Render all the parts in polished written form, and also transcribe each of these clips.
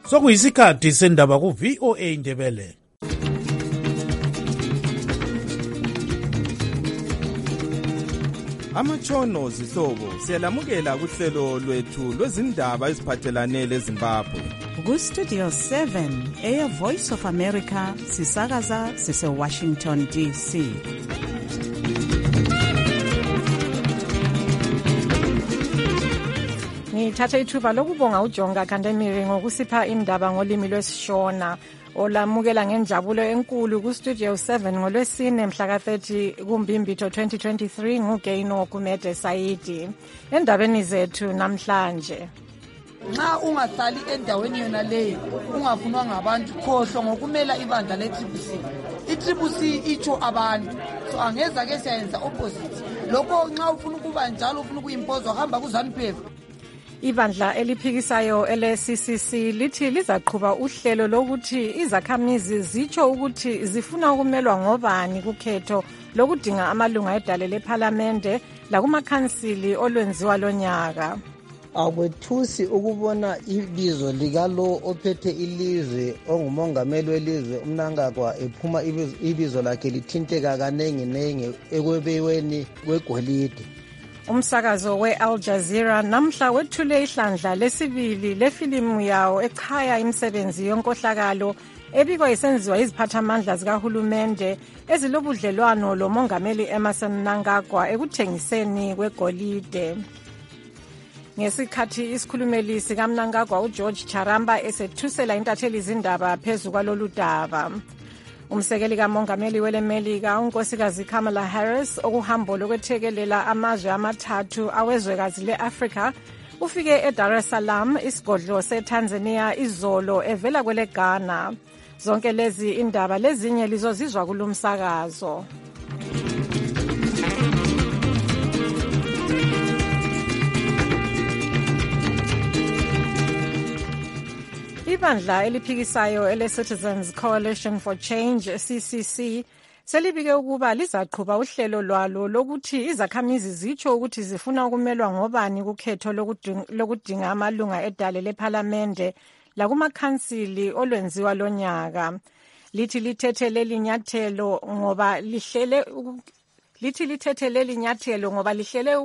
Sokuyisikhathi sendaba ku VOA Indebele. Amatshono zihlobo siyalamukela kuhlelo lwethu lwezindaba eziphathelane leZimbabwe. Ku Studio 7 Air Voice of America sisakaza sise Washington DC. Ngithatha ithuba lokubonga uJonga Kandemiri ngokusipha indaba ngolimi lwesiShona olamukela ngenjabulo enkulu ku Studio 7 ngolwesine mhla ka-30 kuMbimbitho 2023 nguGaino Kumede Saidi. Endabeni zethu namhlanje, nxa ungahlali endaweni yona leyo ungafunwa ngabantu khohlwa ngokumela ibandla le-TCC. I-TCC itsho abantu, so angeza ke siyayenza opposite lokho. Nxa ufuna ukuba njalo, ufuna ukuyimpozwa, hamba ku-ZANU-PF. Ibandla eliphikisayo ele-CCC lithi lizaqhuba uhlelo lokuthi izakhamizi zitsho ukuthi zifuna ukumelwa ngobani kukhetho lokudinga amalunga edale lephalamende lakumakhansili olwenziwa lonyaka. Akwethusi ukubona ibizo likalo ophethe ilizwe ongumongameli welizwe uMnangagwa ephuma ibizo lakhe lithinteka kanenginengi ekwebiweni kwegolide. Umsakazo we-Al Jazeera namhla wethule ihlandla lesibili lefilimu yawo echaya imisebenzi yonkohlakalo ebikwa isenziwa iziphathamandla zikahulumende ezilobudlelwano lomongameli Emmerson Mnangagwa ekuthengiseni kwegolide. Ngesikhathi isikhulumeli sikaMnangagwa uGeorge Charamba esethusela intatheli izindaba phezu kwalolu daba, umsekeli kamongameli welemelika unkosikazi Kamala Harris okuhambo lokwethekelela amazwe amathathu awezwekazi le-Afrika ufike eDar es Salaam, isigodlo seTanzania izolo evela kwele Ghana. Zonke lezi indaba lezinye lizozizwa kulumsakazo. Ibandla eliphikisayo ele-Citizens Coalition for Change, CCC, selibike ukuba lizaqhuba uhlelo lwalo lokuthi izakhamizi zitsho ukuthi zifuna ukumelwa ngobani kukhetho lokudinga amalunga edale lephalamende lakumakhansili olwenziwa lonyaka. Lithi lithethe leli nyathelo ngoba lihlele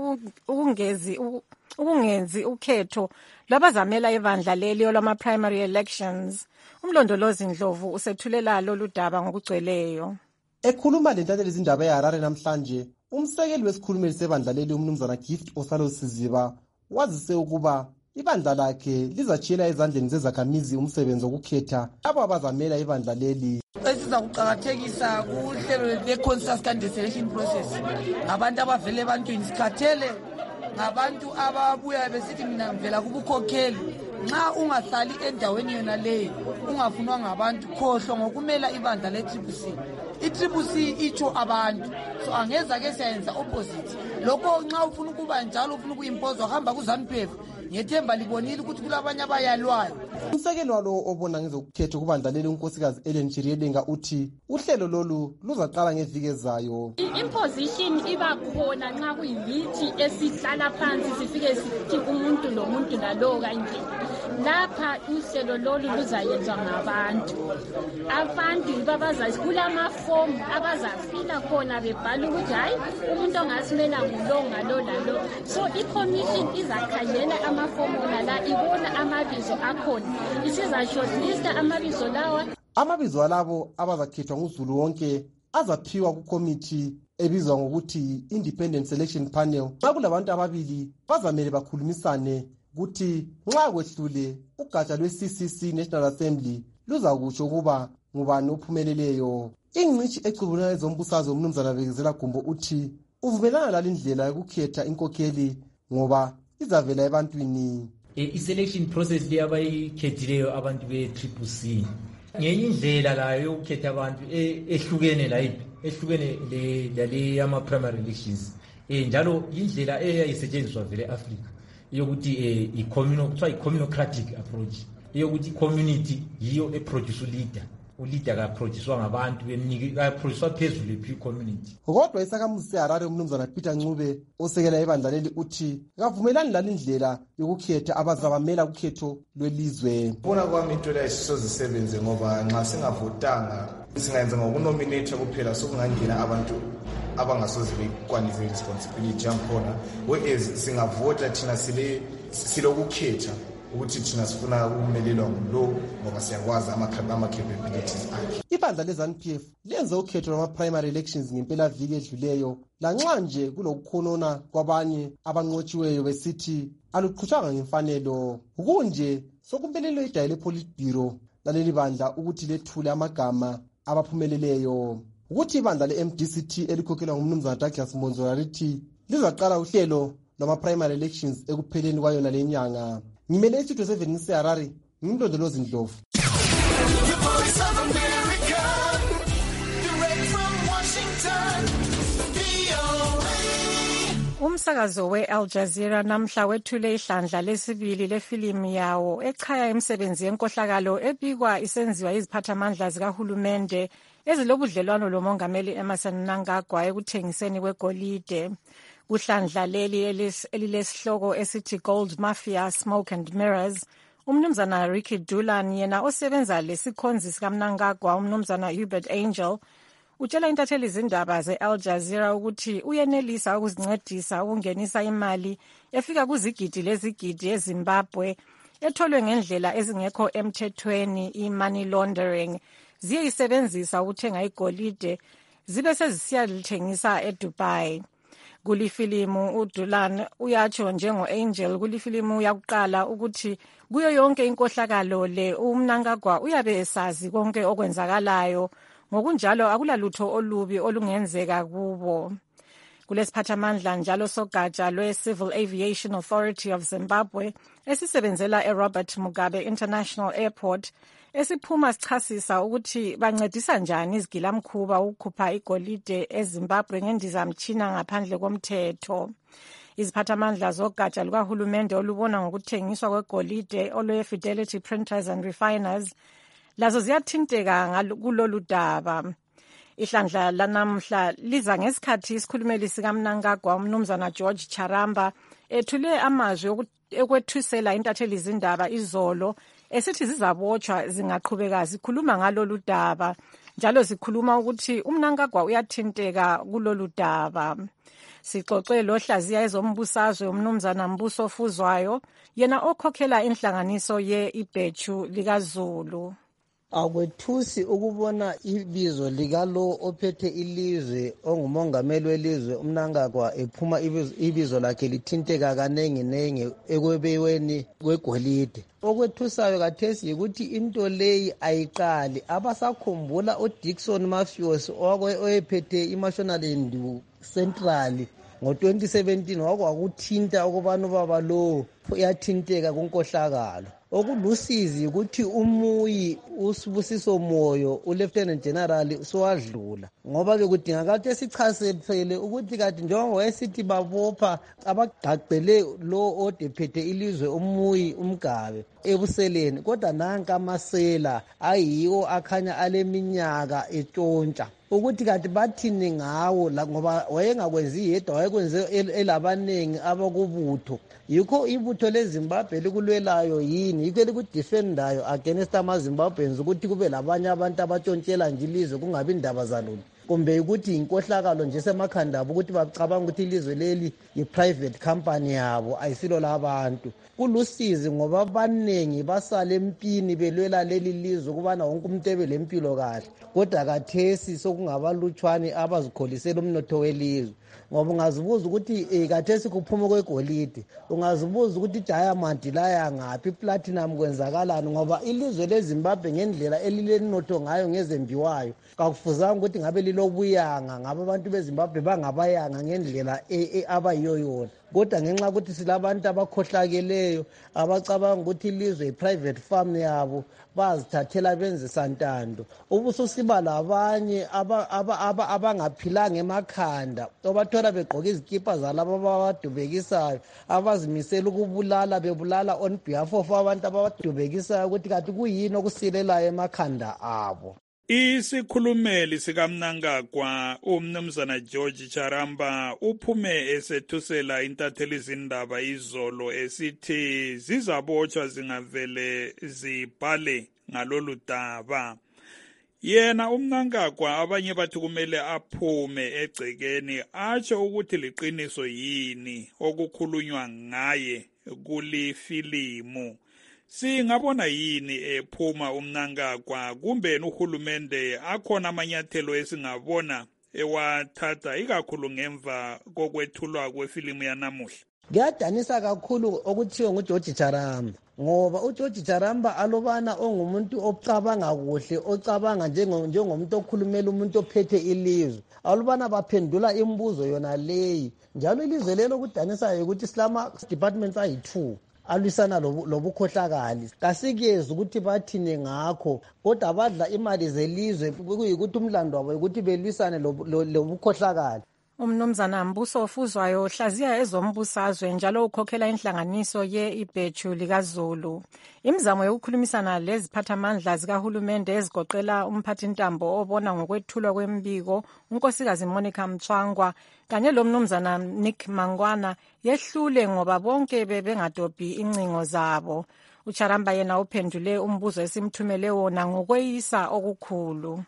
ukungenzi ukhetho lwabazamela ibandla leli olwama-primary elections. Umlondolozi Ndlovu usethulela lolu daba ngokugcweleyo. Ekhuluma lentatheli izindaba eHarare namhlanje, umsekeli wesikhulumeli sebandla leli umnumzana Gift Osalo Siziba wazise ukuba ibandla lakhe lizatshiyela ezandleni zezakhamizi umsebenzi wokukhetha abo abazamela ibandla leli. Esiza kuqakathekisa kuhlelo le-consistent selection process ngabantu abavele ebantwini, sikhathele ngabantu ababuya besithi mina ngivela kubukhokheli. Nxa ungahlali endaweni yona leyo ungafunwa ngabantu khohlwa ngokumela ibandla le-TCC. I-TCC itsho abantu, so angeza ke siyayenza opposite lokho. Nxa ufuna ukuba njalo, ufuna ukuyimpozwa, hamba ku-ZANU-PF. Ngethemba libonile ukuthi kulabanye abayalwayo. Umsekeli walo obona ngezokukhetha kubandla leli unkosikazi Ellen Chiriedenga uthi uhlelo lolu luzaqala ngeviki ezayo. Imposition iba khona nxa kuyimithi esihlala phansi sifike sithi umuntu nomuntu nalowo kanje. Lapha uhlelo lolu luzayenzwa ngabantu. Abantu babazazi kulamafomu abazafila khona bebhala ukuthi hayi umuntu ongasimela ngulo ngalo lalo. So i-commission izakhangela amafomu la ibona amabizo akhona. Isiza shortlista amabizo lawa. Amabizo alabo abazakhethwa nguZulu wonke azaphiwa kukomiti ebizwa ngokuthi Independent Selection Panel. Nxa kulabantu ababili bazamele bakhulumisane ukuthi nxa kwehlule ugatsha lwe-CCC National Assembly luzakutsho ukuba ngubani ophumeleleyo. Ingcitshi ecubulana ezombusazwe umnumzana Bekezela Gumbo uthi uvumelana lalindlela yokukhetha inkokheli ngoba izavela ebantwini. I-selection process le abayikhethileyo abantu be-CCC ngenye indlela layo yokukhetha abantu ehlukene ehlukene le yama-primary elections, njalo indlela eyayisetshenziswa vele e-Africa yokuthi kuthiwa i-communocratic approach, yokuthi i-community yiyo eproduce leader uleader kaproducwa ngabantu kaproducwa phezulu ephi community. Kodwa isakhamuzi seHarare umnumzana Peter Ncube osekela ibandla leli uthi kavumelani lalindlela yokukhetha abazabamela ukhetho lwelizwe. Bona kwami into le sizozisebenze ngoba nxa singavotanga singayenza ngokunominate kuphela sokungangena abantu abangasoze bekwanise responsibility yakhona, whereas singavota thina silokukhetha ukuthi thina sifuna ukumelelwa ngulo ngoba siyakwazi ama-capabilities akhe. Ibandla le-ZANU-PF lenze ukhetho lwama-primary elections ngempela viki edluleyo, lanxa nje kulokukhonona kwabanye abanqotshiweyo besithi aluqhutshwanga ngemfanelo. Kunje sokumelelwe idayi le-Politburo laleli bandla ukuthi lethule amagama abaphumeleleyo. Ukuthi ibandla le-MDCT elikhokhelwa ngumnumzana Douglas Monzora lithi lizaqala uhlelo lwama-primary elections ekupheleni kwayona le nyanga. Ngimele isitudio 7 seHarare, ngimlondolozi Ndlovu. Umsakazo we-Al Jazeera namhla wethule ihlandla lesibili lefilimu yawo echaya imisebenzi yenkohlakalo ebikwa isenziwa iziphathamandla zikahulumende ezilobudlelwano lomongameli Emmerson Mnangagwa ekuthengiseni kwegolide. Kuhlandla leli elilesihloko esithi Gold Mafia, Smoke and Mirrors, umnumzana Ricky Dulan yena osebenza lesikhonzi sikaMnangagwa umnumzana Hubert Angel utshela intatheli izindaba ze-Al Jazeera ukuthi uyenelisa ukuzincedisa ukungenisa imali efika kuzigidi lezigidi eZimbabwe etholwe ngendlela ezingekho emthethweni, i-money laundering, ziyisebenzisa ukuthenga igolide zibe sezisiya lithengisa eDubai. Kulifilimu uDulan uyatsho njengo-Angel kulifilimu yakuqala ukuthi kuyo yonke inkohlakalo le uMnangagwa uyabe esazi konke okwenzakalayo, ngokunjalo akulalutho olubi olungenzeka kubo. Kulesiphathamandla njalo sogatsha lwe-Civil Aviation Authority of Zimbabwe esisebenzela eRobert Mugabe International Airport esiphuma sichasisa ukuthi bancedisa njani izigilamkhuba ukukhupha igolide eZimbabwe ngendizamtshina ngaphandle komthetho. Iziphathamandla zogatsha lukahulumende olubona ngokuthengiswa kwegolide olwe-Fidelity Printers and Refiners lazo ziyathinteka kulolu daba. Ihlandla lanamhla liza ngesikhathi isikhulumeli sikaMnangagwa umnumzana George Charamba ethule amazwi ekwethusela intatheli izindaba izolo esithi zizabotshwa zingaqhubeka zikhuluma ngalolu daba, njalo zikhuluma ukuthi uMnangagwa uyathinteka kulolu daba. Sixoxe lohlaziya ezombusazwe umnumzana Mbuso Fuzwayo yena okhokhela inhlanganiso ye-Ibhechu likaZulu. Akwethusi ukubona ibizo likalo ophethe ilizwe ongumongameli welizwe uMnangagwa ephuma ibizo lakhe lithinteka kanengi ekwebeweni kwegolide. Okwethusayo kathesi yikuthi into leyi ayiqali abasakhumbula uDickson Mafios oyephethe iMashonaland Central ngo-2017 wakwakuthinta ukubana ubaba lo uyathinteka kunkohlakalo. Okulusizi ukuthi umuyi uSibusiso Moyo uLieutenant General sowadlula ngoba bekudingakala ukuthi sichasele ukuthi kade njengoba wayesithi babopha abagqagqele lo odephethe ilizwe umuyi umgabe ebuseleni, kodwa nanka amasela ayiwo akhanya aleminyaka etshontsha ukuthi kade bathini ngawo ngoba wayengakwenzi yedwa, wayekwenze elabanengi abakubutho. Yikho ibutho leZimbabwe likulwelayo yini, yikho likudefendayo against amaZimbabweans ukuthi kube labanye abantu abatshontshela nje ilizwe kungabi indaba zalona, kumbe ukuthi inkohlakalo nje semakhanda abo ukuthi bacabanga ukuthi ilizwe leli yi-private company yabo ayisilo labantu. Kulusizi ngoba abanengi basala empini belwela leli lizwe ukubana wonke umuntu ebe lempilo kahle, kodwa kathesi sokungabalutshwane abazikholisela umnotho welizwe. Ngoba ungazibuza ukuthi kathesi kuphuma kwegolide, ungazibuza ukuthi diamond laya ngaphi, iplatinum kwenzakalani, ngoba ilizwe leZimbabwe ngendlela elilenotho ngayo ngezembiwayo kakufuzanga ukuthi ngabe lilobuyanga, ngabe abantu beZimbabwe bangabayanga ngendlela abayiyo yona. Kodwa ngenxa ukuthi silabantu abakhohlakeleyo abacabanga ukuthi ilizwe yi-private farm yabo bazithathela benze santando, ubususiba labanye abangaphilanga emakhanda obathola begqoka izikipa zalabo ababadubekisayo abazimisela ukubulala, bebulala on behalf of abantu ababadubekisayo ukuthi kanti kuyini okusilelayo emakhanda abo. Isikhulumeli sikaMnangagwa umnumzana George Charamba uphume esethusela intatheli izindaba izolo esithi zizabotshwa zingavele zibhale ngalolu daba. Yena uMnangagwa abanye bathi kumele aphume egcekeni atsho ukuthi liqiniso yini okukhulunywa ngaye kuli filimu. Singabona yini ephuma uMnangagwa kumbe uhulumende akhona amanyathelo esingabona ewathatha ikakhulu ngemva kokwethulwa kwefilimu yanamuhla? Kuyadanisa kakhulu okuthiwa nguGeorge Charamba ngoba uGeorge Charamba alobana ongumuntu ocabanga kuhle, ocabanga njengomuntu okhulumela umuntu ophethe ilizwe. Alubana baphendula imibuzo yona leyi. Njalo ilizwe lelo kudanisayo ukuthi silama departments ayi2 alwisana lobukhohlakali. Kasikezi ukuthi bathine ngakho kodwa abadla imali zelizwe kuyikuthi umlando wabo ukuthi belwisane lobukhohlakali. Umnumzana Mbuso Ofuzwayo hlaziya ezombusazwe njalo ukhokhela inhlanganiso ye-Ibheju likaZulu. Imizamo yokukhulumisana leziphathamandla zikahulumende ezigoqela umphathintambo obona ngokwethulwa kwembiko unkosikazi Monica Mthwangwa kanye lomnumzana Nick Mangwana yehlule ngoba bonke bebengadobhi incingo zabo. uCharamba yena uphendule umbuzo esimthumele wona ngokweyisa okukhulu.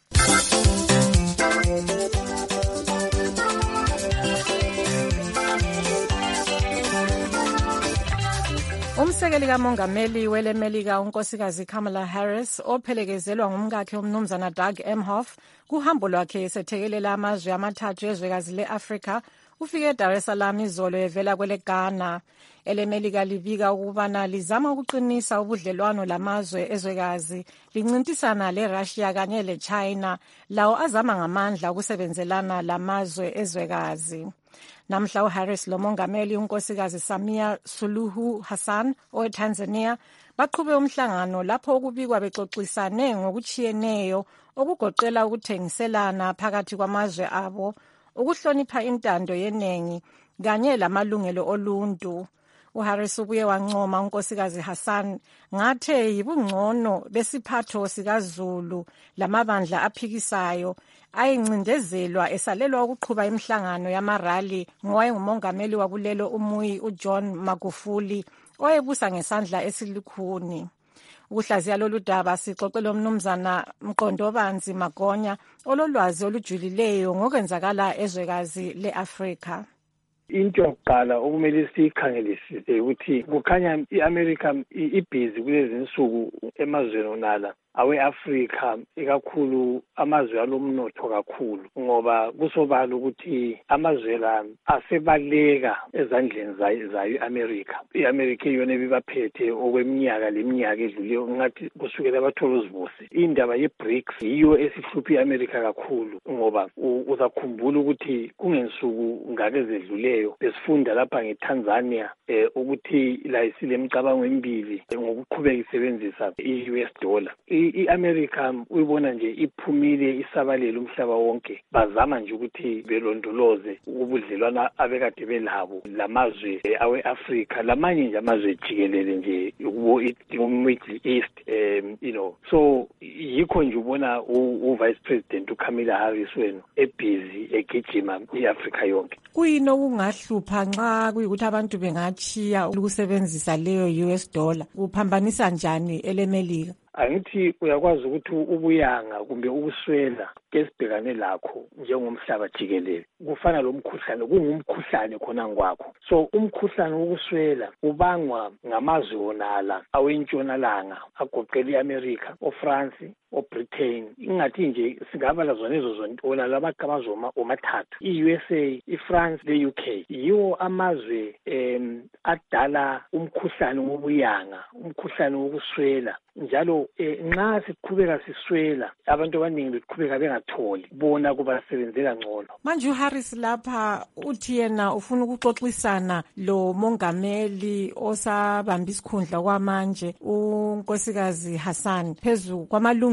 Umsekeli kamongameli welemelika unkosikazi Kamala Harris ophelekezelwa ngumkakhe umnumzana Doug Emhoff kuhambo lwakhe esethekelela amazwe amathathu ezwekazi le-Afrika ufike Dar es Salaam izolo evela kwele Ghana. Elemelika libika ukubana lizama ukuqinisa ubudlelwano lamazwe ezwekazi lincintisana le-Russia kanye le-China lawo azama ngamandla ukusebenzelana lamazwe ezwekazi. Namhla uHarris lomongameli unkosikazi Samia Suluhu Hassan oweTanzania baqhube umhlangano lapho okubikwa bexoxisane ngokuchiyeneyo okugoqela ukuthengiselana phakathi kwamazwe abo, ukuhlonipha intando yenengi kanye lamalungelo oluntu. uHarris ubuye wancoma unkosikazi Hassan ngathe yibungcono besiphatho sikaZulu lamabandla aphikisayo ayincindezelwa esalelwa ukuqhuba imihlangano yamarali ngowayengumongameli wakulelo umuyi uJohn Magufuli oyebusa ngesandla esilukhuni. Ukuhlaziya lolu daba sixoxele umnumzana Mqondobanzi Magonya ololwazi olujulileyo ngokwenzakala ezwekazi le-Afrika. Into yokuqala okumele sikhangelisise ukuthi kukhanya iAmerica ibhizi kulezi insuku emazweni onala awe-Afrika ikakhulu amazwe alomnotho kakhulu ngoba kusobala ukuthi amazwe la asebaleka ezandleni zayo iAmerica. iAmerica iyona ebibaphethe okweminyaka leminyaka edluleyo ngathi kusukela bathola uzibuse. Indaba ye-BRICS yiyo esihlupha iAmerica kakhulu ngoba uzakhumbula ukuthi kungensuku ngake zedluleyo besifunda lapha ngeTanzania ukuthi la isilemcabango emibili ngokuqhubeka isebenzisa i-US dollar. iAmerica uyibona nje iphumile isabalela umhlaba wonke bazama nje ukuthi belondoloze ubudlelwana abekade belabo lamazwe awe-Afrika lamanye nje amazwe jikelele nje Middle East so yikho nje ubona uVice President uKamala Harris wena ebhizi egijima iAfrica yonke. Kuyini okungahlupha nxa kuyikuthi abantu bengachiya ukusebenzisa leyo US dollar kuphambanisa njani elemelika? Angithi uyakwazi ukuthi ubuyanga kumbe ukuswela esibhekane lakho njengomhlaba jikelele kufana lomkhuhlane kungumkhuhlane khona ngokwakho. So umkhuhlane wokuswela ubangwa ngamazwe onala awentshonalanga agoqela iAmerica, oFrance, oBritain. Ingathi nje singabala zona ezo zonke lamaqamazwe omathathu iUSA, iFrance leUK. Yiwo amazwe adala umkhuhlane wobuyanga, umkhuhlane wokuswela. Njalo nxa siqhubeka siswela abantu abaningi beqhubeka bengatholi bona kubasebenzela ngcono. Manje uHarris lapha uthi yena ufuna ukuxoxisana lo mongameli osabamba isikhundla kwamanje unkosikazi Hassan phezu kwamalungelo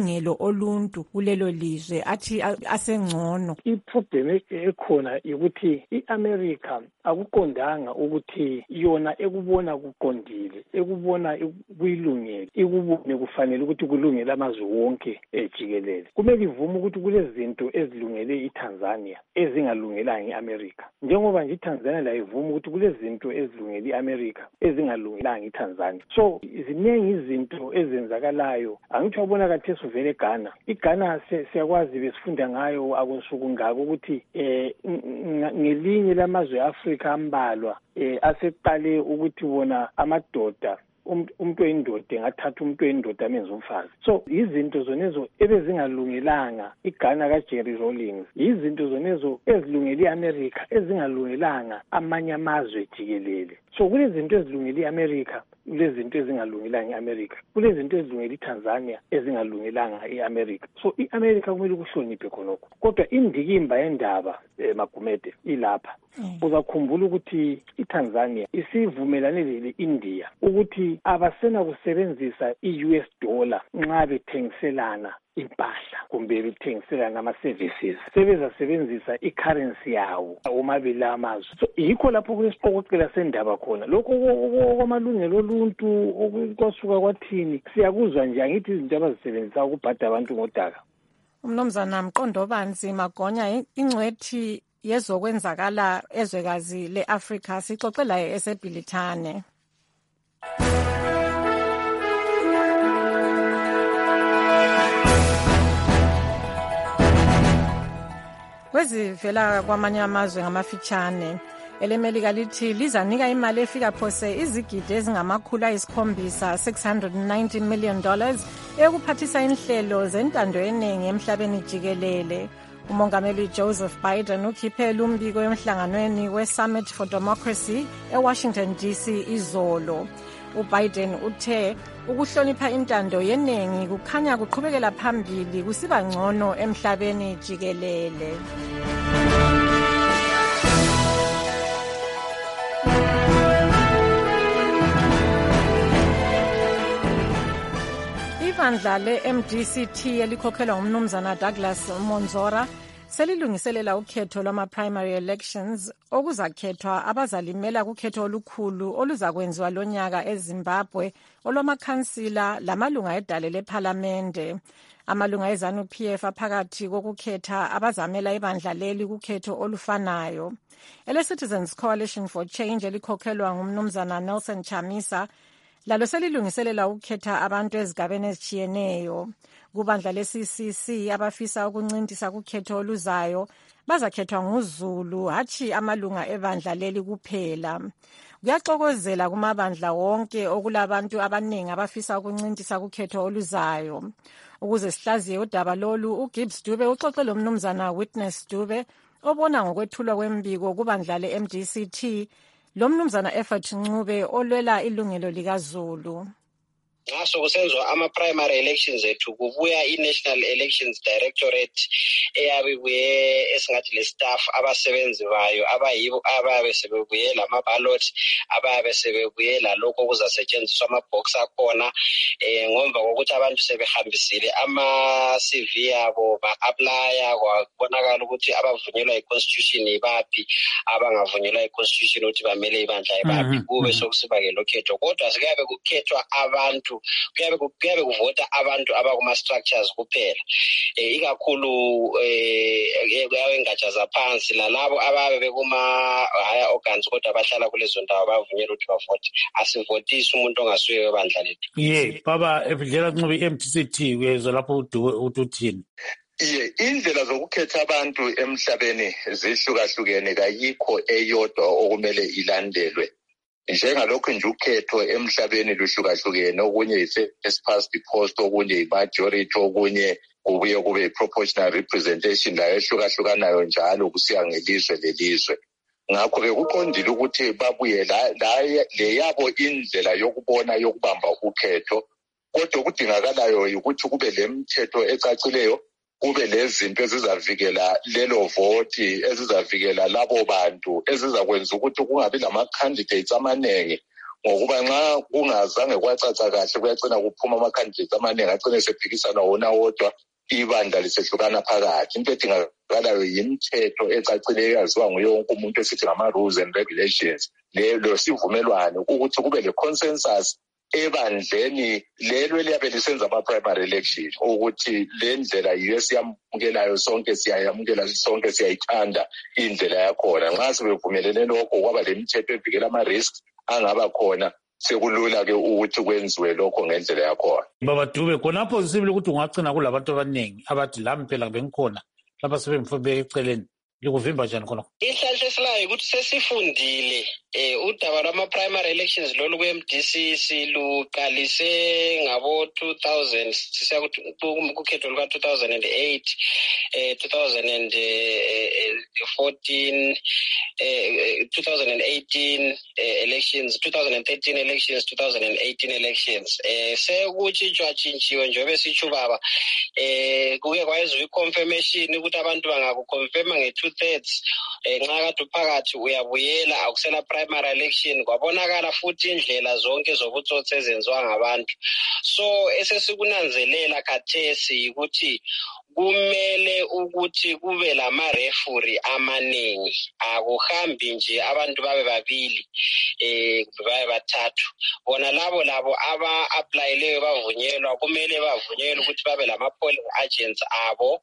ngamalungelo oluntu kulelo lizwe athi asengcono. I-problem ekhona ukuthi i-America akuqondanga ukuthi yona ekubona kuqondile, ekubona kuyilungele, ikubone kufanele ukuthi kulungele amazwe wonke jikelele. Kumele ivume ukuthi kulezinto ezilungele iTanzania ezingalungelanga i-America. Njengoba nje iTanzania la ivuma ukuthi kulezinto ezilungele i-America ezingalungelanga iTanzania. So ziningi izinto ezenzakalayo. Angithi wabona kathesi uvele eGhana. iGhana siyakwazi besifunda ngayo akunsuku ngako ukuthi ngelinye lamazwe eAfrika ambalwa aseqale ukuthi wona amadoda umuntu oyindoda engathatha umuntu oyindoda amenze umfazi. So izinto zonezo ebezingalungelanga iGhana kaJerry Rawlings, izinto zonezo ezilungele iAmerica ezingalungelanga amanye amazwe jikelele. So kulezinto ezilungele iAmerica, kulezinto ezingalungelanga iAmerica, kulezinto ezilungele iTanzania ezingalungelanga iAmerica. So iAmerica kumele ukuhloniphe khonokho. Kodwa indikimba yendaba Magumede ilapha. Uzakhumbula ukuthi iTanzania isivumelane le-India ukuthi abasena kusebenzisa i-US dollar nxa bethengiselana impahla kumbe bethengiselana ama-services, sebezasebenzisa i-currency yawo omabili amazwe. So yikho lapho kulesiqokoqela sendaba khona. Lokho kwamalungelo oluntu kwasuka kwathini siyakuzwa nje, angithi izinto abazisebenzisa ukubhada abantu ngodaka. Umnumzana Mqondobanzi Magonya, ingcwethi yezokwenzakala ezwekazi le-Afrika sixoxe laye eseBhilithane. Kwezivela kwamanye amazwe ngamafitshane, elemelika lithi lizanika imali efika phose izigidi ezingama$790 million ekuphathisa inhlelo zentando yeningi emhlabeni jikelele. Umongameli Joseph Biden ukhiphele umbiko emhlanganweni we-Summit for Democracy eWashington DC izolo. uBiden uthe ukuhlonipha intando yeningi kukhanya kuqhubekela phambili kusiba ngcono emhlabeni jikelele. Ibandla le-MDCT elikhokhelwa ngumnumzana Douglas Monzora selilungiselela ukhetho lwama-primary elections okuzakhethwa abazalimela kukhetho olukhulu oluzakwenziwa lonyaka eZimbabwe olwamakhansila lamalunga edale lephalamende. Amalunga eZANU-PF aphakathi kokukhetha abazamela ibandla leli kukhetho olufanayo. Ele-Citizens Coalition for Change elikhokhelwa ngumnumzana Nelson Chamisa lalo selilungiselela ukukhetha abantu ezigabeni ezitshiyeneyo. Kubandla le-CCC abafisa ukuncintisa kukhetho oluzayo bazakhethwa nguZulu hatshi amalunga ebandla leli kuphela. Kuyaxokozela kumabandla wonke okulabantu abaningi abafisa ukuncintisa kukhetho oluzayo. Ukuze sihlaziye udaba lolu, uGibbs Dube uxoxe lomnumzana Witness Dube obona ngokwethulwa kwembiko kubandla le-MDCT lomnumzana Effort Ncube olwela ilungelo likaZulu. Nxa sokusenzwa ama-primary elections ethu kubuya i-National Elections Directorate eyabibuye esingathi le-staff abasebenzi bayo abayibo ababe sebebuye lama-ballot ababe sebebuye lalokho okuzasetshenziswa ama-box akhona ngomva kokuthi abantu sebehambisile ama-CV abo ba-aplya kwabonakala ukuthi abavunyelwa yi-constitution ibaphi abangavunyelwa yi-constitution ukuthi bamele ibandla ibaphi kube sokusiba-ke lokhetho kodwa sekuyabe kukhethwa abantu kuyabe kuvota abantu abakuma-structures kuphela ikakhulu engatsha zaphansi lalabo ababe bekuma-higher organs kodwa bahlala kulezo ndawo bavunyelwa ukuthi bavote. Asivotisi umuntu ongasuye webandla lethu. Baba Ebudlela Ncube i-MDCT kuyezwa lapho uthini? Indlela zokukhetha abantu emhlabeni zihlukahlukene, kayikho eyodwa okumele ilandelwe. Njengalokho nje ukhetho emhlabeni luhlukahlukene, okunye yi-first past the post, okunye yi-majority, okunye kubuye kube yi-proportional representation layo ehlukahlukanayo njalo kusiya ngelizwe lelizwe. Ngakho-ke kuqondile ukuthi babuye le yabo indlela yokubona yokubamba ukhetho, kodwa kudingakalayo ukuthi kube lemithetho ecacileyo, kube lezinto ezizavikela lelo voti, ezizavikela labo bantu, ezizakwenza ukuthi kungabi lama-candidates amaningi, ngokuba nxa kungazange kwacaca kahle kuyagcina kuphuma ama-candidates amaningi agcine sephikisana wona wodwa ibandla lisehlukana phakathi. Into edingakalayo yimithetho ecacileyo eyaziwa nguye wonke umuntu esithi ngama-rules and regulations, lo sivumelwano ukuthi kube le-consensus ebandleni lelo eliyabe lisenza ama-primary election ukuthi le ndlela yiyo esiyamukelayo sonke, siyayamukela sonke, siyayithanda indlela yakhona. Nxa sebevumelene lokho kwaba le mithetho evikela ama-risks angaba khona, sekulula-ke ukuthi kwenziwe lokho ngendlela yakhona. Baba Dube, khonapho sisibili ukuthi ungagcina kulabantu abaningi abathi lami phela bengikhona lapha sebemfube eceleni, likuvimba njani khona? Inhlanhla esilayo ukuthi sesifundile udaba lwama-primary elections lolu kwe-MDC siluqalise ngabo-2000 sisiya kukhetho luka-2008, 2014, 2018 elections, 2013 elections, 2018 elections. Sekutshintshwa-tshintshiwe njengoba sitsho baba, kuke kwayenziwa i-confirmation ukuthi abantu bangakuconfirma nge-2/3 nxa kade uphakathi uyabuyela akusela primary election. Kwabonakala futhi indlela zonke zobutsotsi ezenziwa ngabantu. So esesikunanzelela khathesi ukuthi kumele ukuthi kube lama-referee amaningi, akuhambi nje abantu babe babili babe bathathu. Bona labo aba-aplayileyo bavunyelwa, kumele bavunyelwe ukuthi babe lama-polling agents abo,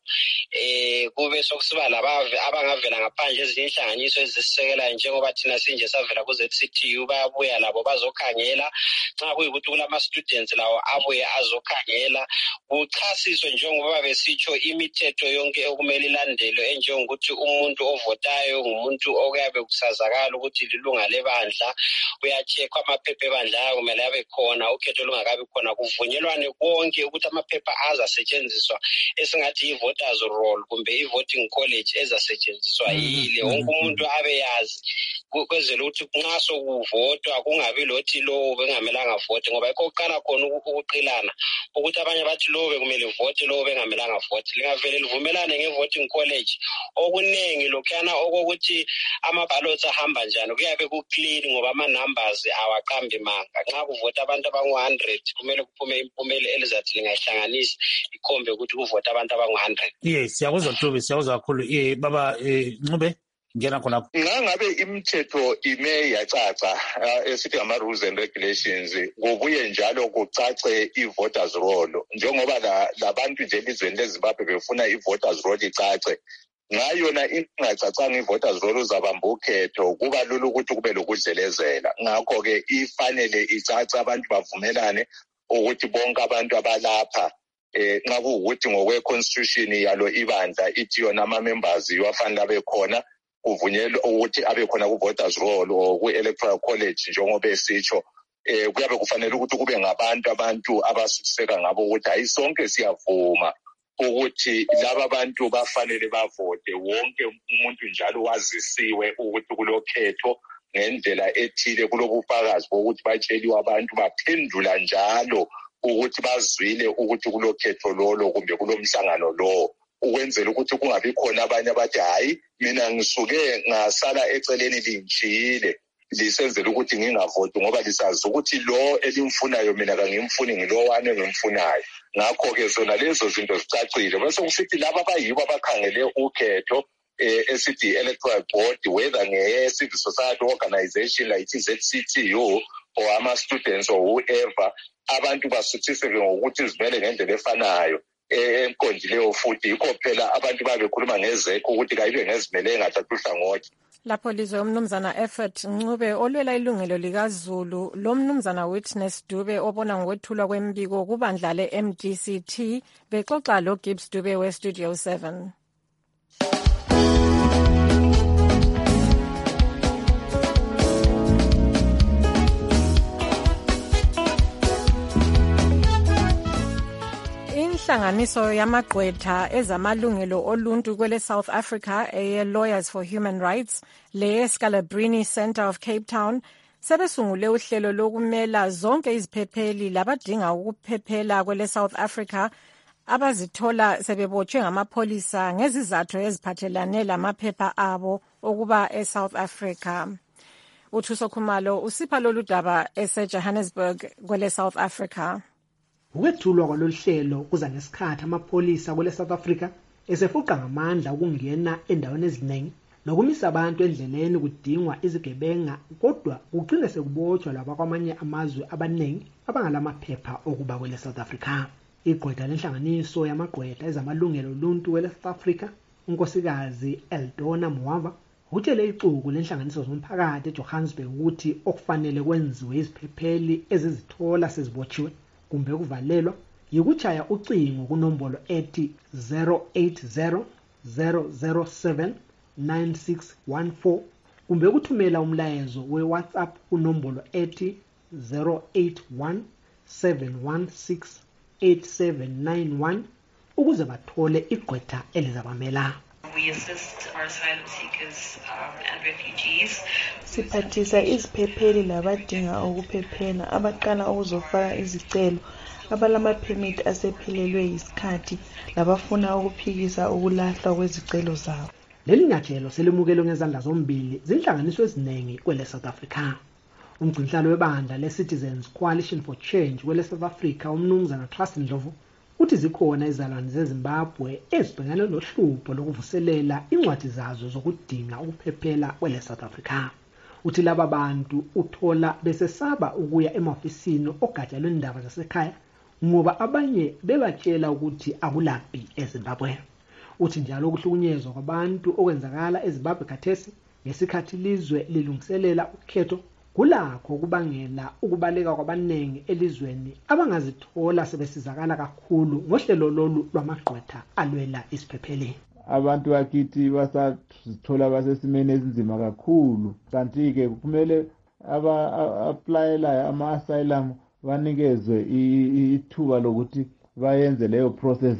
kube sokusiba laba abangavela ngaphandle ezinye inhlanganiso ezisisekelayo njengoba thina sinje savela ku-ZCTU, bayabuya labo bazokhangela. Nxa kuyikuthi kulama-students lawo abuye azokhangela, kuchasiswe njengoba besitsho imithetho yonke okumele ilandelwe enjengokuthi umuntu ovotayo ngumuntu okuyabe kusazakala ukuthi lilunga lebandla, uyacheckwa amaphepha ebandla kumele abe khona, ukhetho lungakabi khona, kuvunyelwane konke ukuthi amaphepha azasetshenziswa esingathi i-voters roll kumbe i-voting college ezasetshenziswa yile wonke umuntu abe yazi, kwenzela ukuthi nxa sokuvotwa kungabi lothi lowo bengamelanga vote, ngoba yikho kuqala khona ukuqilana ukuthi abanye bathi lowo bekumele vote lowo bengamelanga vote. Lingavele livumelane nge-voting college okuningi lokhuyana okokuthi ama-ballots ahamba njani kuyabe ku-clean ngoba ama-numbers awaqambi manga. Nxa kuvota abantu abangu-100 kumele kuphume impumela elizathi lingayihlanganisi ikhombe ukuthi kuvota abantu abangu-100. Yes, siyakuzwa Dube, siyakuzwa kakhulu. Baba Ncube, ngena khonapho. Ngabe imithetho ime yacaca esithi ama-rules and regulations, kubuye njalo kucace i-voters roll njengoba labantu nje elizweni leZimbabwe befuna i-voters roll icace. Ngayona ingacacanga i-voters roll uzabamba ukhetho kuba lula ukuthi kube lokudlelezela. Ngakho-ke ifanele icace, abantu bavumelane ukuthi bonke abantu abalapha nxa kuwukuthi ngokwe-constitution yalo ibandla ithi yona ama-members iwafanele abe khona, kuvunyelwa ukuthi abe khona ku-voters roll or ku-electoral college njengoba esitsho. Kuyabe kufanele ukuthi kube abantu abasiseka ngabo ukuthi hayi sonke siyavuma ukuthi laba bantu bafanele bavote, wonke umuntu njalo wazisiwe ukuthi kulokhetho ngendlela ethile, kulobufakazi bokuthi batsheliwe abantu baphendula njalo ukuthi bazwile ukuthi kulokhetho lolo kumbe kulomhlangano lowo, ukwenzela ukuthi kungabi khona abanye abathi hayi mina ngisuke ngasala eceleni lingitshiyile lisenzela ukuthi ngingavoti ngoba lisazi ukuthi lo elimfunayo mina kangimfuni ngilowane engimfunayo. Ngakho-ke zona lezo zinto zicacile. Bese kusithi laba abayibo abakhangele ukhetho esithi electoral board, whether nge-civil society organization like i-ZCTU or ama-students or whoever, abantu basuthiseke ngokuthi zimele ngendlela efanayo enkondileyo futhi. Yikho phela abantu babekhuluma ngezekho ukuthi kayibe ngezimele engathatha uhlangothi. Lapho lizwe umnumzana Effort Ncube olwela ilungelo likaZulu, lo mnumzana Witness Dube obona ngokwethulwa kwembiko kubandla le-MDCT bexoxa lo Gibbs Dube we-Studio 7. Inhlanganiso yamagqwetha ezamalungelo oluntu kwele South Africa Lawyers for Human Rights le Scalabrini Center of Cape Town sebesungule uhlelo lokumela zonke iziphepheli labadinga ukuphephela kwele South Africa abazithola sebebotshwe ngamapholisa ngezizathu eziphathelane lamaphepha abo okuba eSouth Africa. uThuso Khumalo usipha lolu daba eseJohannesburg kwele South Africa. Ukwethulwa kwalolu hlelo kuza ngesikhathi amapholisa kwele South Africa esefuqa ngamandla ukungena endaweni eziningi nokumisa abantu endleleni kudingwa izigebenga, kodwa kugcine sekubotshwa laba kwamanye amazwe abaningi abangalamaphepha okuba kwele South Africa. Igqwetha lenhlanganiso yamagqwetha ezamalungelo oluntu kwele South Africa, unkosikazi Eldona Muwava, utshele ixuku lenhlanganiso zomphakathi eJohannesburg ukuthi okufanele kwenziwe iziphepheli ezizithola sezibotshiwe kumbe kuvalelwa yikuchaya ucingo kunombolo ethi 080 007 9614 kumbe ukuthumela umlayezo we-WhatsApp kunombolo ethi 081 716 8791 ukuze bathole igqwetha elizabamela. We assist our asylum seekers and refugees. Siphathisa iziphepheli labadinga ukuphephela abaqala ukuzofaka izicelo, abalamaphemiti asephelelwe yisikhathi labafuna ukuphikisa ukulahlwa kwezicelo zabo. Leli nyathelo selimukelo ngezandla zombili zinhlanganiso eziningi kwele South Africa. Umgcinhlalo webandla le-Citizens Coalition for Change kwele South Africa, umnumzana Trust Ndlovu, uthi zikhona izalwane zeZimbabwe ezibhekane nohlupho lokuvuselela incwadi zazo zokudinga ukuphephela kwele South Africa. Uthi laba bantu uthola besesaba ukuya emafisini ogatsha lwendaba zasekhaya ngoba abanye bebatshela ukuthi akulaphi eZimbabwe. Uthi njalo ukuhlukunyezwa kwabantu okwenzakala eZimbabwe khathesi ngesikhathi lizwe lilungiselela ukhetho kulakho kubangela ukubaleka kwabanengi elizweni abangazithola sebesizakala kakhulu ngohlelo lolu lwamagqwetha alwela isiphepheli. Abantu bakithi basathola basesimeni esinzima kakhulu, kanti-ke kumele aba-aplayelayo ama-asylum banikezwe ithuba lokuthi bayenze leyo process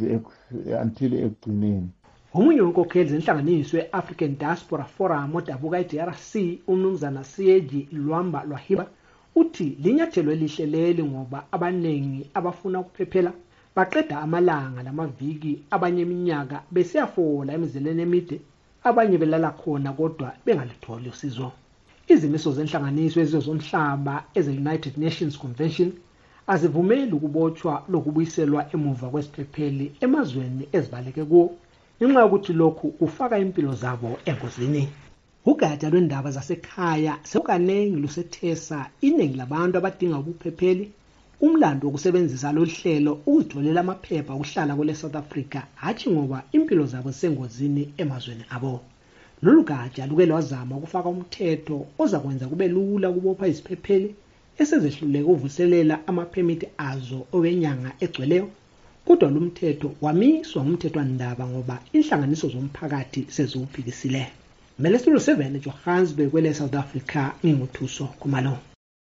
until ekugcineni. Omunye wenkokheli zenhlanganiso ye-African Diaspora Forum odabuka i-DRC, umnumzana Siyeji Lwamba Lwahiba, uthi linyathelo elihle leli ngoba abanengi abafuna ukuphephela baqeda amalanga lamaviki, abanye iminyaka besiyafola emizeleni emide, abanye belala khona kodwa bengalitholi usizo. Izimiso zenhlanganiso ezizomhlaba eze-United Nations Convention azivumeli ukubotshwa lokubuyiselwa emuva kwesiphepheli emazweni ezibaleke kuwo, ngenxa yokuthi lokhu kufaka impilo zabo engozini. Ugatsha lwendaba zasekhaya sekukanengi lusethesa iningi labantu abadinga ubuphepheli umlando wokusebenzisa lo hlelo ukutholela amaphepha okuhlala kwele South Africa, hatshi ngoba impilo zabo sengozini emazweni abo. Lolu gatsha luke lwazama ukufaka umthetho ozakwenza kube lula ukubopha iziphepheli esezehluleka ukuvuselela amaphemiti azo owenyanga egcweleyo, kodwa lo mthetho wamiswa ngumthethwandaba ngoba inhlanganiso zomphakathi seziwuphikisile. Melesitulo 7 Johannesburg kwele South Africa, nginguthuso Khumalo.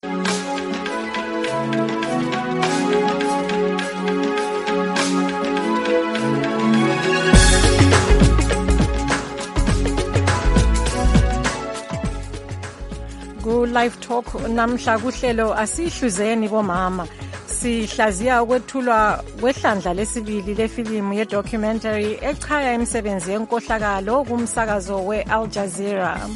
Live Talk namhla kuhlelo asihluzeni bomama sihlaziya ukwethulwa kwehlandla lesibili lefilimu ye-documentary echaya imisebenzi yenkohlakalo kumsakazo we-Al Jazeera.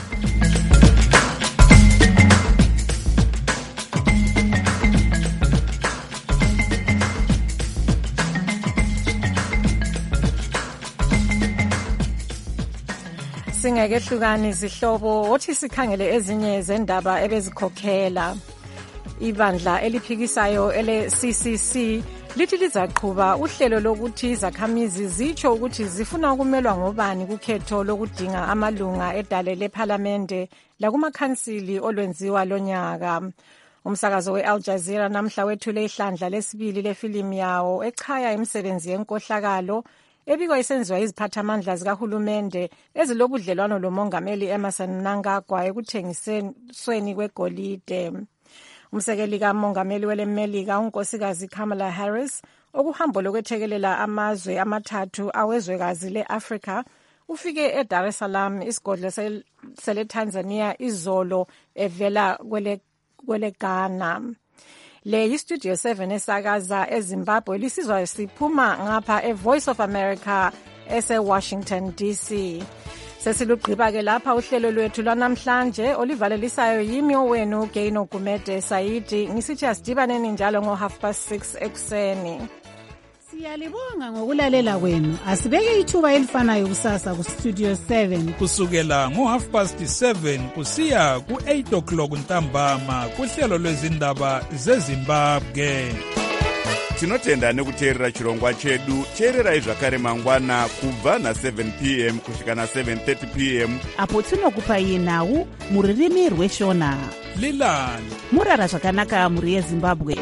Singekehlukani zihlobo othi sikhangele ezinye zendaba ebezikhokhela. Ibandla eliphikisayo ele-CCC lithi lizaqhuba uhlelo lokuthi izakhamizi zitsho ukuthi zifuna ukumelwa ngobani kukhetho lokudinga amalunga edale lephalamende lakumakhansili olwenziwa lonyaka. Umsakazo we-Al Jazeera namhla wethule ihlandla lesibili lefilimu yawo echaya imisebenzi yenkohlakalo ebikwa isenziwa iziphathamandla zikahulumende ezilobudlelwano lomongameli Emmerson Mnangagwa ekuthengisweni kwegolide. Umsekeli kamongameli welemelika unkosikazi Kamala Harris okuhambo lokwethekelela amazwe amathathu awezwekazi le-Afrika ufike eDar es Salaam isigodlo sele-Tanzania izolo evela kwele Ghana. Le yiStudio 7 esakaza eZimbabwe lisizwa siphuma ngapha eVoice of America ese-Washington DC. Sesilugqiba-ke lapha uhlelo lwethu lwanamhlanje olivalelisayo yimi owenu Gaino Gumede Saidi. Ngisithi asidibaneni njalo ngo6:30 ekuseni. Siyalibonga ngokulalela kwenu. Asibeke ithuba elifanayo kusasa ku-Studio 7 kusukela ngo7:30 kusiya ku8 ntambama kuhlelo lwezindaba zeZimbabwe. Tinotenda nekuteerera chirongwa chedu. Teererai zvakare mangwana kubva na7 p.m. kusvika na7:30 p.m. apo tinokupai nhau mururimi rweshona. Lilani murara zvakanaka muri yeZimbabwe.